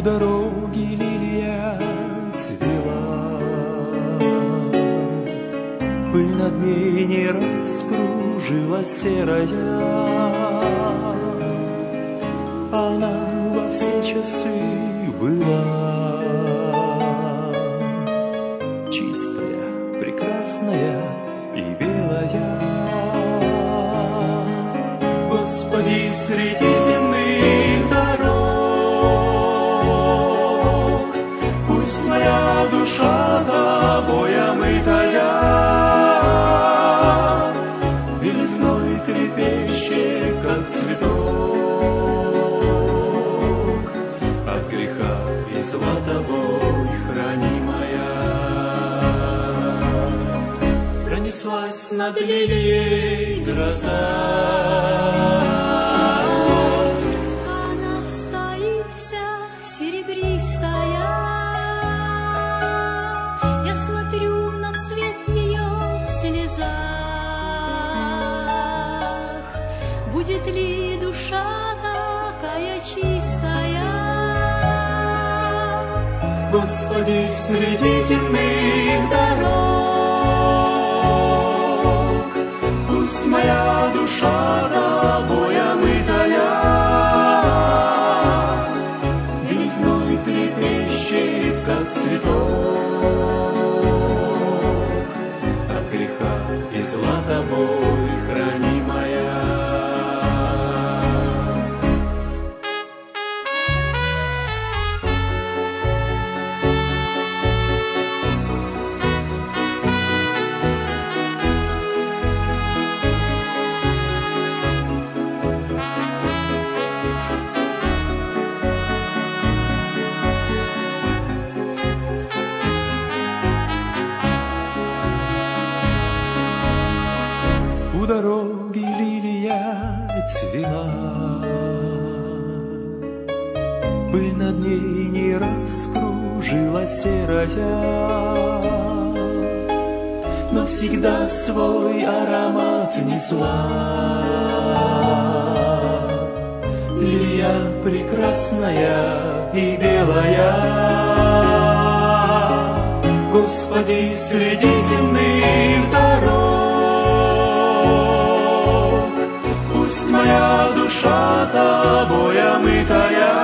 дороги лилия цвела, пыль над ней не раз кружила серая, она во все часы была чистая, прекрасная и белая. Господи, среди земных дорог пусть моя душа тобой омытая белизной трепещет, как цветок, от греха и зла тобой хранимая. Пронеслась над лилией гроза, она стоит вся серебристая. Я смотрю на цвет ее в слезах. Будет ли душа такая чистая? Господи, среди земных дорог пусть моя душа тобой омытая белизной трепещет, как цветок, от греха и зла тобой хранимая. У дороги лилия цвела, пыль над ней не раз кружила серая, но всегда свой аромат несла. Лилия прекрасная и белая, Господи, среди земных дорог пусть моя душа тобой омытая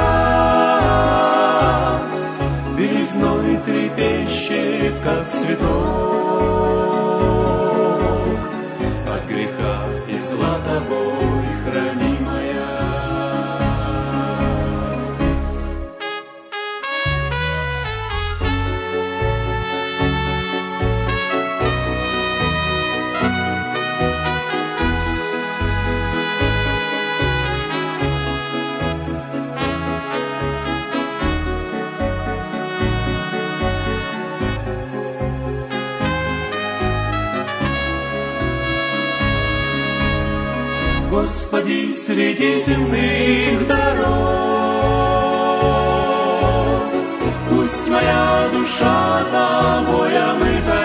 белизной трепещет, как цветок, от греха и зла тобой хранимая. Господи, среди земных дорог пусть моя душа тобой омыта